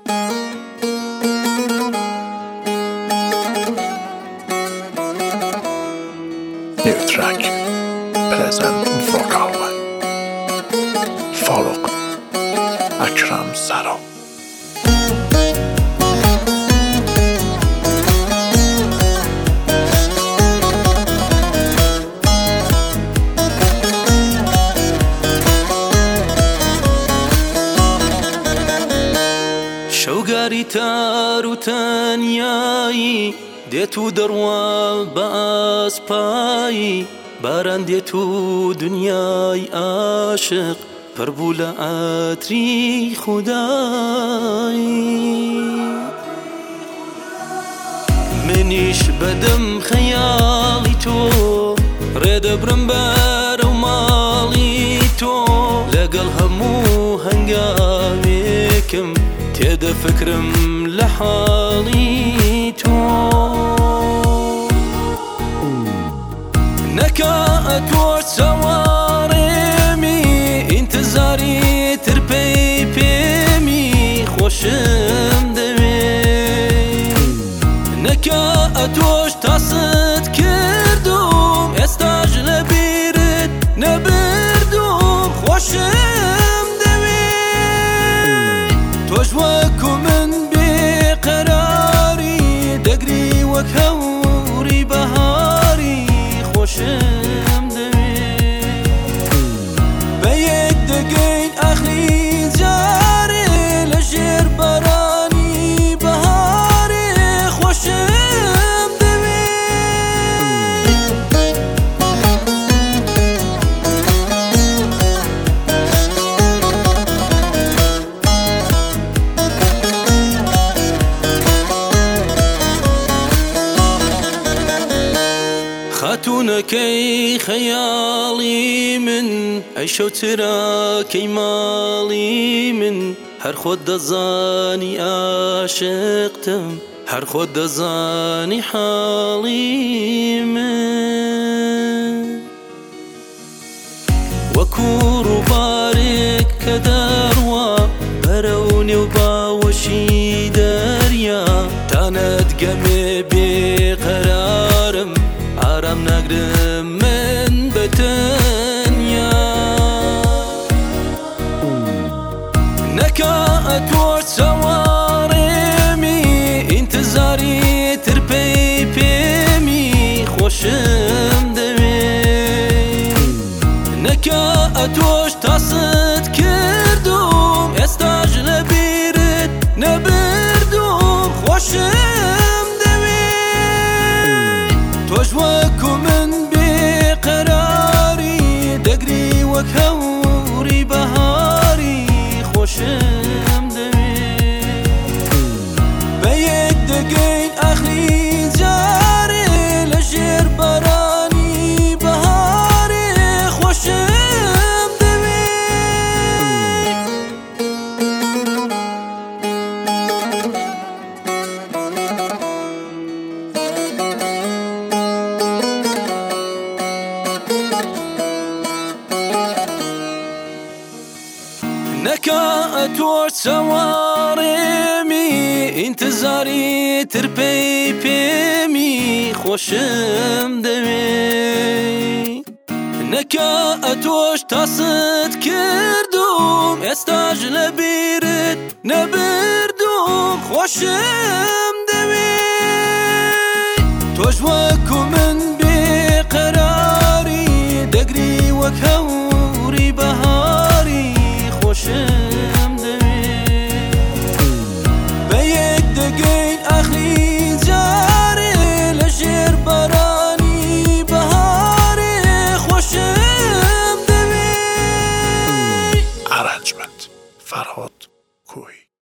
New track, present vocal Faruk Akram Saro. شوقاري تارو تانياي ديتو دروا باسباي باران ديتو دنياي عاشق فربولا عطري خداي منيش بدم خيالي تو ريد برمبر ومالي تو لقل همو هنقاميكم تيدا فكرم لحالي تو نكاءت وسوارمي انتظاري تربي بيمي خوشم دوي نكاءت وش تصد كردوم استاج لبيرد نبردوم خوشم دوي توش وكو من بقراري دقري وكهوري بهاري خوشم دوي بيك دقين اخري زاري لجير براني بهاري خوشم دوي خاتونكي خيالي من عيشو ترى كي مالي من هر خود دزاني عاشقتم هر خود دزاني حالي من وكورو بارك كدروا بروني وباوشي دريا تانت قمي بقرارم آرام نگرم من بتنیا نکات ورد سوارمی انتظاری ترپی پیمی خوشم دوی نکات وش تصد کردوم استاج لبیرد نبردوم خوشم دوی توش وكو من بقراري دقري وكهوري بهاري خوشم دوي بيك دقين اخري زاري لجير براني بهاري خوشم دوي نكاءت ورد سوارمي انتظاري تربي بيمي خوشم دوي نكاءت وش تصد كردوم استاج لبيرد نبردوم خوشم